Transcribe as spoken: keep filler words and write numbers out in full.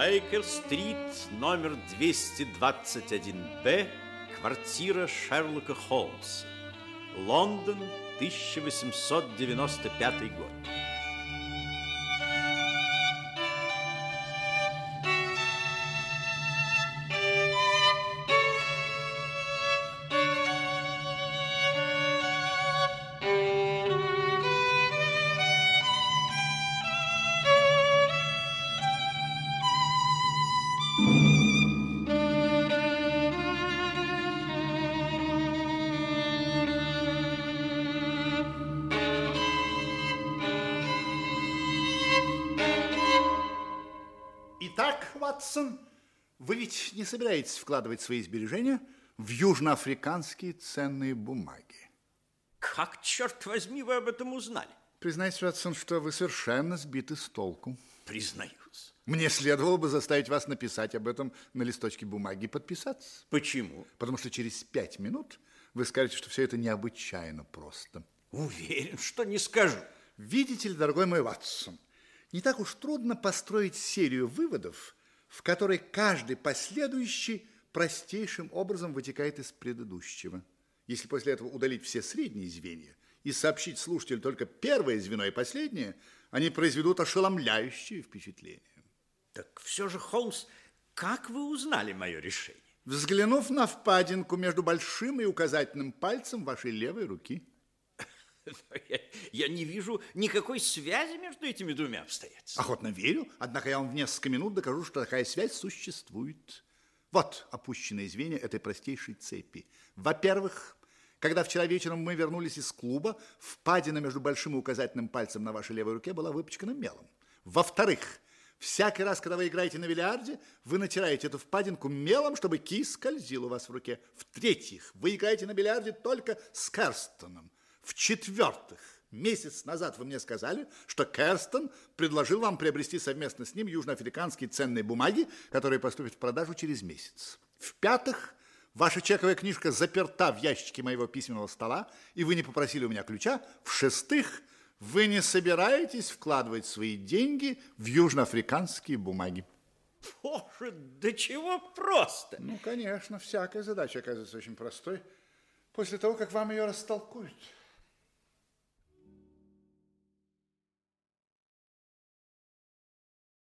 Бейкер-стрит, номер двести двадцать один Б, квартира Шерлока Холмса. Лондон, тысяча восемьсот девяносто пятый год. Итак, Ватсон, вы ведь не собираетесь вкладывать свои сбережения в южноафриканские ценные бумаги? Как, черт возьми, вы об этом узнали? Признаюсь, Ватсон, что вы совершенно сбиты с толку. Признаюсь. Мне следовало бы заставить вас написать об этом на листочке бумаги и подписаться. Почему? Потому что через пять минут вы скажете, что все это необычайно просто. Уверен, что не скажу. Видите ли, дорогой мой Ватсон, не так уж трудно построить серию выводов, в которой каждый последующий простейшим образом вытекает из предыдущего. Если после этого удалить все средние звенья и сообщить слушателю только первое звено и последнее, они произведут ошеломляющее впечатление. Так все же, Холмс, как вы узнали мое решение? Взглянув на впадинку между большим и указательным пальцем вашей левой руки. Я, я не вижу никакой связи между этими двумя обстоятельствами. Охотно верю, однако я вам в несколько минут докажу, что такая связь существует. Вот опущенные звенья этой простейшей цепи. Во-первых, когда вчера вечером мы вернулись из клуба, впадина между большим и указательным пальцем на вашей левой руке была выпачкана мелом. Во-вторых, всякий раз, когда вы играете на бильярде, вы натираете эту впадинку мелом, чтобы кисть скользил у вас в руке. В-третьих, вы играете на бильярде только с Керстоном. В-четвертых, месяц назад вы мне сказали, что Керстон предложил вам приобрести совместно с ним южноафриканские ценные бумаги, которые поступят в продажу через месяц. В-пятых, ваша чековая книжка заперта в ящике моего письменного стола, и вы не попросили у меня ключа. В-шестых, вы не собираетесь вкладывать свои деньги в южноафриканские бумаги. Боже, да чего просто? Ну, конечно, всякая задача оказывается очень простой после того, как вам ее растолкуют.